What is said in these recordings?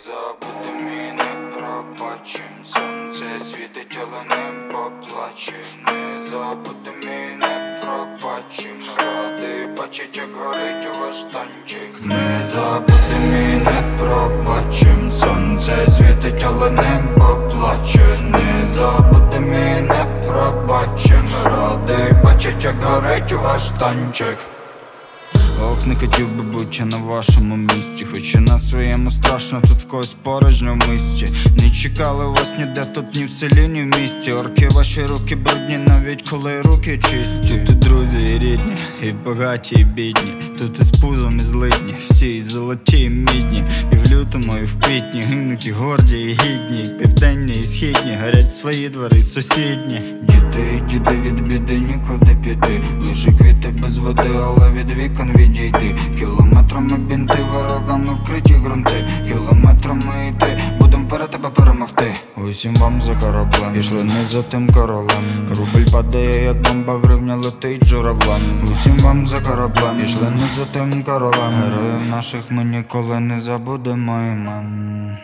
забудем і не пробачим. Сонце світить, але небо плаче. Не забудем і не пробачим. Радий бачить, як горить ваш танчик. Не забудем і не пробачим. Сонце світить, але небо плаче. Не забудем і не пробачим. Радий бачить, як горить ваш танчик. Ох, не хотів би бути на вашому місці, хоч і на своєму страшно, тут в когось порожньо в місті. Не чекали вас ніде, тут ні в селі, ні в місті. Орки, ваші руки брудні, навіть коли руки чисті. Тут і друзі, і рідні, і багаті, і бідні. Тут і з пузом, і злидні, всі і золоті, і мідні. І в лютому, і в квітні гинуть і горді, і гідні. Південні і східні, горять свої двори сусідні. Діти і діди, від біди нікуди піти. Лише квіти без води, але від вікон відійти. Кілометрами бінти, ворогами вкриті ґрунти. Кілометрами йти, будем перед тебе перемогти. Усім вам за кораблем, пішли не за тим королем. Рубль падає, як бомба, гривня летить журавлем. Усім вам за кораблем, пішли не за тим королем. Героїв наших ми ніколи не забудемо імен.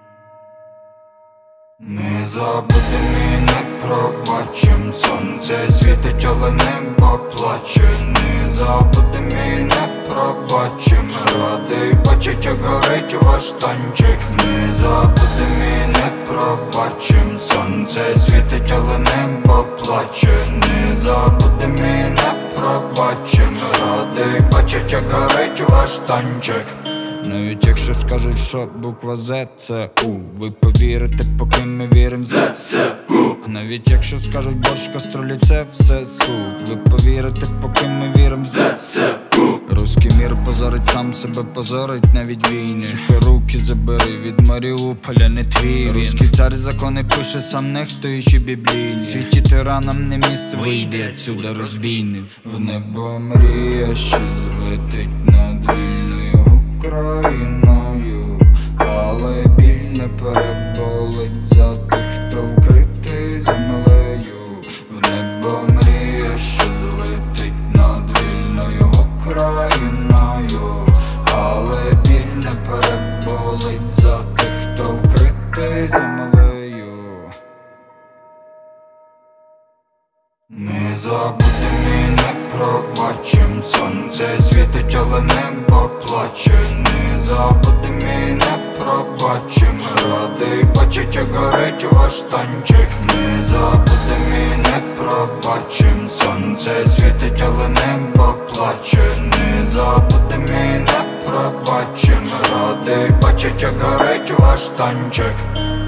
Не забудем і не пробачим. Сонце світить, але небо плаче. Не забудем і не пробачим. Радий бачить, як горить ваш танчик. Не забудем і не пробачим. Сонце світить, але небо плаче. Не забудем і не пробачим. Радий бачить, як горить ваш танчик. Навіть якщо скажуть, що буква З це У, ви повірите, поки ми вірим в ЗСУ. Навіть якщо скажуть борщ, каструлі це все суп, ви повірите, поки ми вірим в ЗСУ. Руський мір позорить, сам себе позорить навіть війни. Сука, руки забери, від Маріуполя не твій. Руський цар закони пише, сам нехтуючи біблійні. Світі тиранам не місце, вийди отсюда розбійник. В небо мрія, що злетить над вільною Україною, але біль не переболить за тих, хто вкритий землею. В небо мрія, що злетить над вільною Україною, але біль не переболить за тих, хто вкритий землею. Не забудем і не пробачим. Сонце світить, але небо плаче. Не забудем і не пробачим. Радий бачить, як горить ваш танчик. Не забудем і не пробачим. Сонце світить, але небо плаче. Не забудем і не пробачим. Радий бачить, як горить ваш танчик.